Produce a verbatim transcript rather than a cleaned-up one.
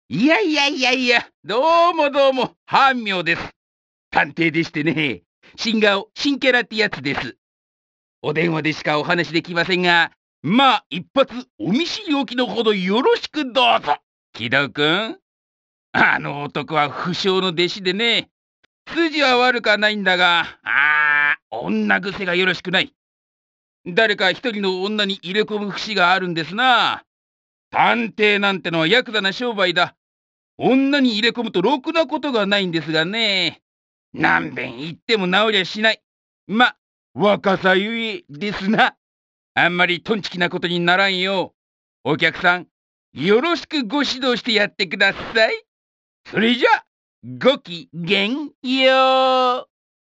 いやいやいやいや、どうもどうも、半名です。探偵でしてね、新顔、新キャラってやつです。お電話でしかお話できませんが、まあ、一発お見知りおきのほどよろしくどうぞ。木戸君、あの男は不肖の弟子でね、筋は悪くはないんだが、あー、女癖がよろしくない。誰か一人の女に入れ込む節があるんですな。探偵なんてのはヤクザな商売だ。女に入れ込むとろくなことがないんですがね。何遍言っても治りゃしない。ま、若さゆえですな。あんまりトンチキなことにならんよう、お客さん、よろしくご指導してやってください。それじゃ、ごきげんよう。